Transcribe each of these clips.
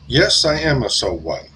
Yes, I am a so one.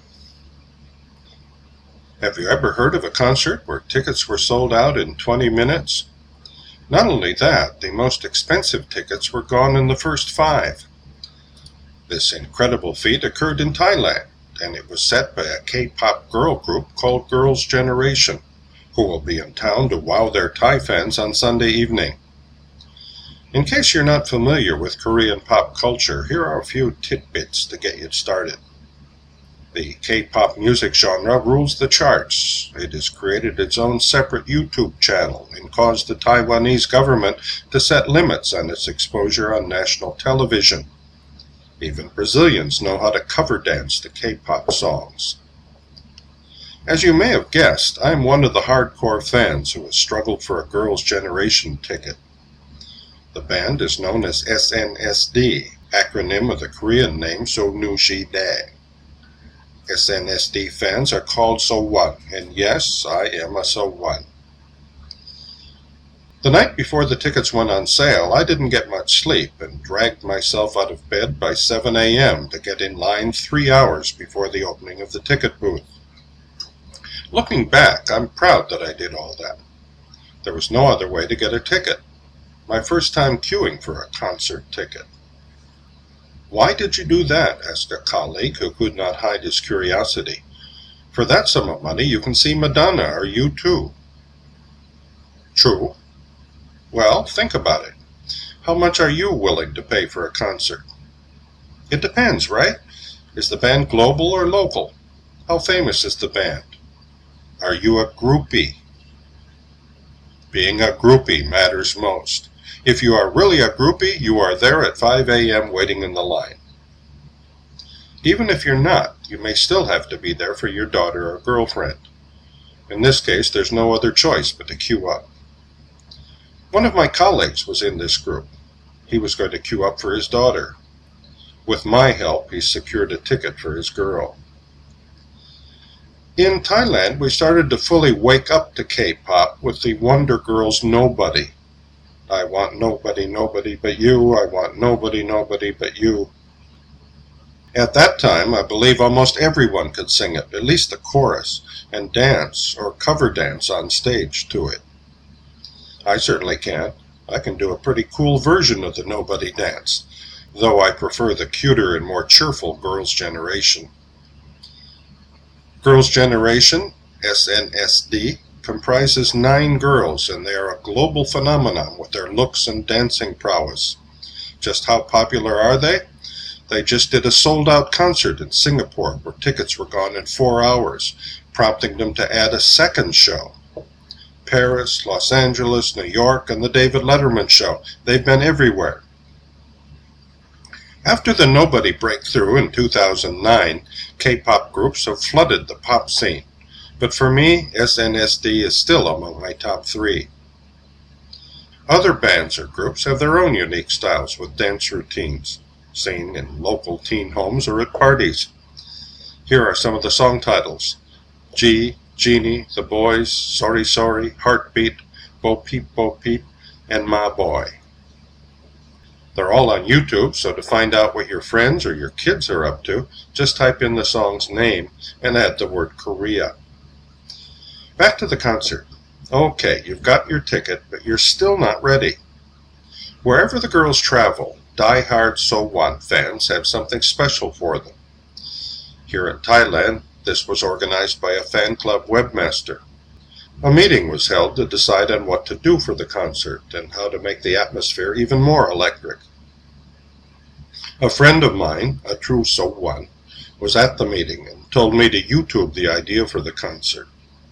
Have you ever heard of a concert where tickets were sold out in 20 minutes? Not only that, the most expensive tickets were gone in the first 5. This incredible feat occurred in Thailand, and it was set by a K-pop girl group called Girls' Generation, who will be in town to wow their Thai fans on Sunday evening. In case you're not familiar with Korean pop culture, here are a few tidbits to get you started. The K-pop music genre rules the charts. It has created its own separate YouTube channel and caused the Taiwanese government to set limits on its exposure on national television. Even Brazilians know how to cover dance to K-pop songs. As you may have guessed, I am one of the hardcore fans who has struggled for a Girls' Generation ticket. The band is known as SNSD, acronym of the Korean name Sonugsidae. SNSD fans are called So One, and yes, I am a So One. The night before the tickets went on sale, I didn't get much sleep and dragged myself out of bed by 7 a.m. to get in line 3 hours before the opening of the ticket booth. Looking back, I'm proud that I did all that. There was no other way to get a ticket. My first time queuing for a concert ticket. "Why did you do that?" asked a colleague who could not hide his curiosity. "For that sum of money you can see Madonna or U2. "True. Well, think about it. How much are you willing to pay for a concert? It depends, right? Is the band global or local? How famous is the band? Are you a groupie? Being a groupie matters most. If you are really a groupie, you are there at 5 a.m. waiting in the line. Even if you're not, you may still have to be there for your daughter or girlfriend. In this case, there's no other choice but to queue up. One of my colleagues was in this group. He was going to queue up for his daughter. With my help, he secured a ticket for his girl. In Thailand, we started to fully wake up to K-pop with the Wonder Girls' Nobody. I want nobody, nobody but you. I want nobody, nobody but you. At that time, I believe almost everyone could sing it, at least the chorus, and dance or cover dance on stage to it. I certainly can. I can do a pretty cool version of the Nobody dance, though I prefer the cuter and more cheerful Girls' Generation. Girls' Generation, SNSD, comprises 9 girls, and they are a global phenomenon with their looks and dancing prowess. Just how popular are they? They just did a sold-out concert in Singapore where tickets were gone in 4 hours, prompting them to add a second show. Paris, Los Angeles, New York, and the David Letterman Show. They've been everywhere. After the Nobody breakthrough in 2009, K-pop groups have flooded the pop scene. But for me, SNSD is still among my top 3. Other bands or groups have their own unique styles with dance routines, seen in local teen homes or at parties. Here are some of the song titles: G, Genie, The Boys, Sorry Sorry, Heartbeat, Bo Peep, and Ma Boy. They're all on YouTube, so to find out what your friends or your kids are up to, just type in the song's name and add the word Korea. Back to the concert. Okay, you've got your ticket, but you're still not ready. Wherever the girls travel, die-hard So One fans have something special for them. Here in Thailand, this was organized by a fan club webmaster. A meeting was held to decide on what to do for the concert and how to make the atmosphere even more electric. A friend of mine, a true So One, was at the meeting and told me to YouTube the idea for the concert.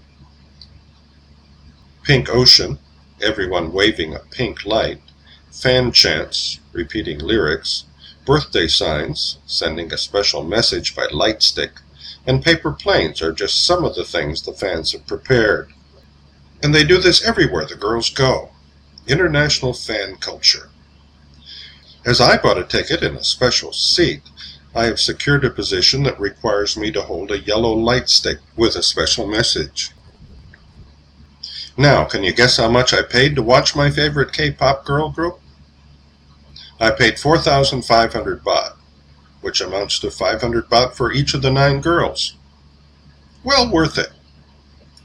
Pink Ocean, everyone waving a pink light, fan chants, repeating lyrics, birthday signs, sending a special message by light stick, and paper planes are just some of the things the fans have prepared. And they do this everywhere the girls go. International fan culture. As I bought a ticket in a special seat, I have secured a position that requires me to hold a yellow light stick with a special message. Now, can you guess how much I paid to watch my favorite K-pop girl group? I paid 4,500 baht. which amounts to 500 baht for each of the 9 girls. Well worth it.